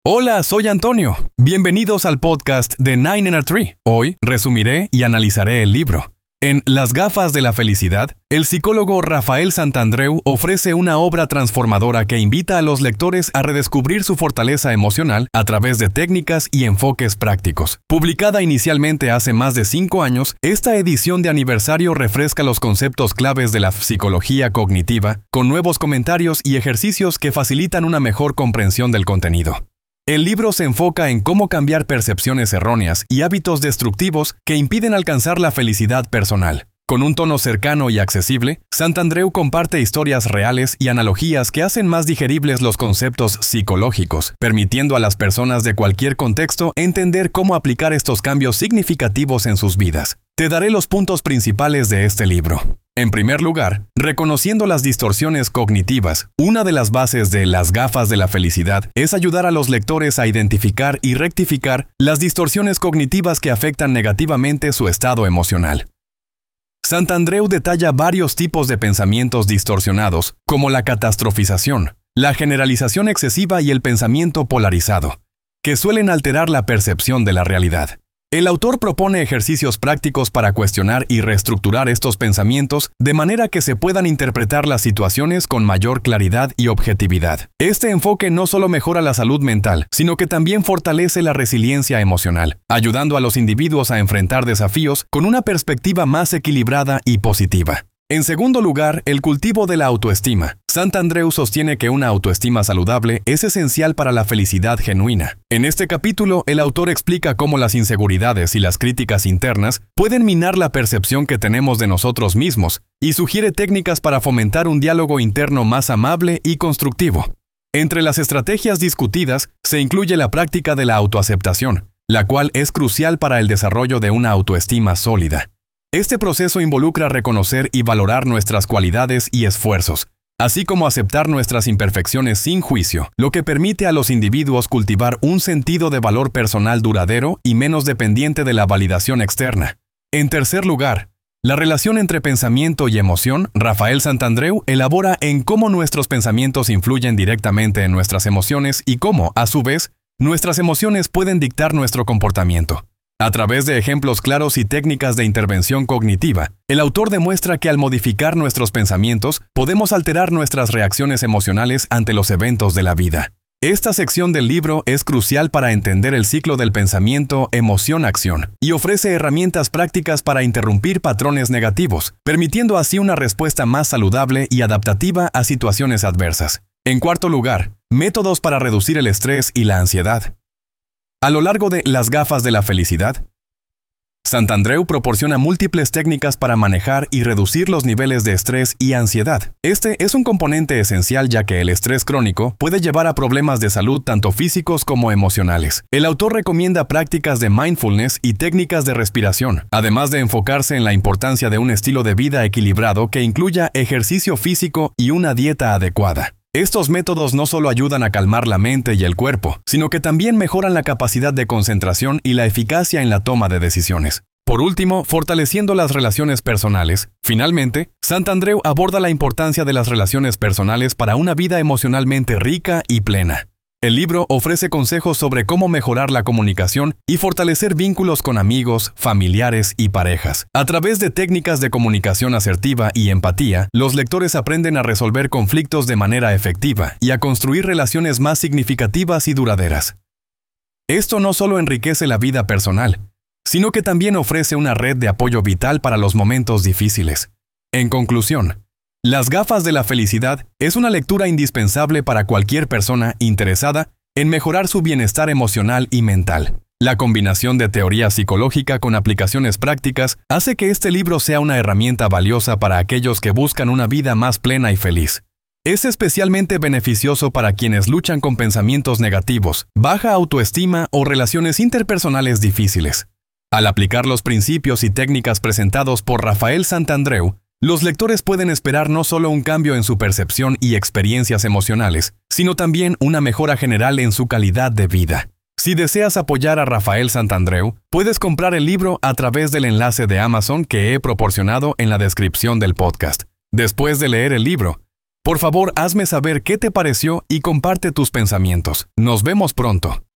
Hola, soy Antonio. Bienvenidos al podcast de Nine in a Tree. Hoy resumiré y analizaré el libro. En Las gafas de la felicidad, el psicólogo Rafael Santandreu ofrece una obra transformadora que invita a los lectores a redescubrir su fortaleza emocional a través de técnicas y enfoques prácticos. Publicada inicialmente hace más de 5 años, esta edición de aniversario refresca los conceptos claves de la psicología cognitiva, con nuevos comentarios y ejercicios que facilitan una mejor comprensión del contenido. El libro se enfoca en cómo cambiar percepciones erróneas y hábitos destructivos que impiden alcanzar la felicidad personal. Con un tono cercano y accesible, Santandreu comparte historias reales y analogías que hacen más digeribles los conceptos psicológicos, permitiendo a las personas de cualquier contexto entender cómo aplicar estos cambios significativos en sus vidas. Te daré los puntos principales de este libro. En primer lugar, reconociendo las distorsiones cognitivas, una de las bases de Las gafas de la felicidad es ayudar a los lectores a identificar y rectificar las distorsiones cognitivas que afectan negativamente su estado emocional. Santandreu detalla varios tipos de pensamientos distorsionados, como la catastrofización, la generalización excesiva y el pensamiento polarizado, que suelen alterar la percepción de la realidad. El autor propone ejercicios prácticos para cuestionar y reestructurar estos pensamientos de manera que se puedan interpretar las situaciones con mayor claridad y objetividad. Este enfoque no solo mejora la salud mental, sino que también fortalece la resiliencia emocional, ayudando a los individuos a enfrentar desafíos con una perspectiva más equilibrada y positiva. En segundo lugar, el cultivo de la autoestima. Santandreu sostiene que una autoestima saludable es esencial para la felicidad genuina. En este capítulo, el autor explica cómo las inseguridades y las críticas internas pueden minar la percepción que tenemos de nosotros mismos y sugiere técnicas para fomentar un diálogo interno más amable y constructivo. Entre las estrategias discutidas se incluye la práctica de la autoaceptación, la cual es crucial para el desarrollo de una autoestima sólida. Este proceso involucra reconocer y valorar nuestras cualidades y esfuerzos, así como aceptar nuestras imperfecciones sin juicio, lo que permite a los individuos cultivar un sentido de valor personal duradero y menos dependiente de la validación externa. En tercer lugar, la relación entre pensamiento y emoción. Rafael Santandreu elabora en cómo nuestros pensamientos influyen directamente en nuestras emociones y cómo, a su vez, nuestras emociones pueden dictar nuestro comportamiento. A través de ejemplos claros y técnicas de intervención cognitiva, el autor demuestra que al modificar nuestros pensamientos, podemos alterar nuestras reacciones emocionales ante los eventos de la vida. Esta sección del libro es crucial para entender el ciclo del pensamiento, emoción-acción, y ofrece herramientas prácticas para interrumpir patrones negativos, permitiendo así una respuesta más saludable y adaptativa a situaciones adversas. En cuarto lugar, métodos para reducir el estrés y la ansiedad. A lo largo de Las gafas de la felicidad, Santandreu proporciona múltiples técnicas para manejar y reducir los niveles de estrés y ansiedad. Este es un componente esencial ya que el estrés crónico puede llevar a problemas de salud tanto físicos como emocionales. El autor recomienda prácticas de mindfulness y técnicas de respiración, además de enfocarse en la importancia de un estilo de vida equilibrado que incluya ejercicio físico y una dieta adecuada. Estos métodos no solo ayudan a calmar la mente y el cuerpo, sino que también mejoran la capacidad de concentración y la eficacia en la toma de decisiones. Por último, fortaleciendo las relaciones personales. Finalmente, Santandreu aborda la importancia de las relaciones personales para una vida emocionalmente rica y plena. El libro ofrece consejos sobre cómo mejorar la comunicación y fortalecer vínculos con amigos, familiares y parejas. A través de técnicas de comunicación asertiva y empatía, los lectores aprenden a resolver conflictos de manera efectiva y a construir relaciones más significativas y duraderas. Esto no solo enriquece la vida personal, sino que también ofrece una red de apoyo vital para los momentos difíciles. En conclusión, Las gafas de la felicidad es una lectura indispensable para cualquier persona interesada en mejorar su bienestar emocional y mental. La combinación de teoría psicológica con aplicaciones prácticas hace que este libro sea una herramienta valiosa para aquellos que buscan una vida más plena y feliz. Es especialmente beneficioso para quienes luchan con pensamientos negativos, baja autoestima o relaciones interpersonales difíciles. Al aplicar los principios y técnicas presentados por Rafael Santandreu, los lectores pueden esperar no solo un cambio en su percepción y experiencias emocionales, sino también una mejora general en su calidad de vida. Si deseas apoyar a Rafael Santandreu, puedes comprar el libro a través del enlace de Amazon que he proporcionado en la descripción del podcast. Después de leer el libro, Por favor, hazme saber qué te pareció y comparte tus pensamientos. Nos vemos pronto.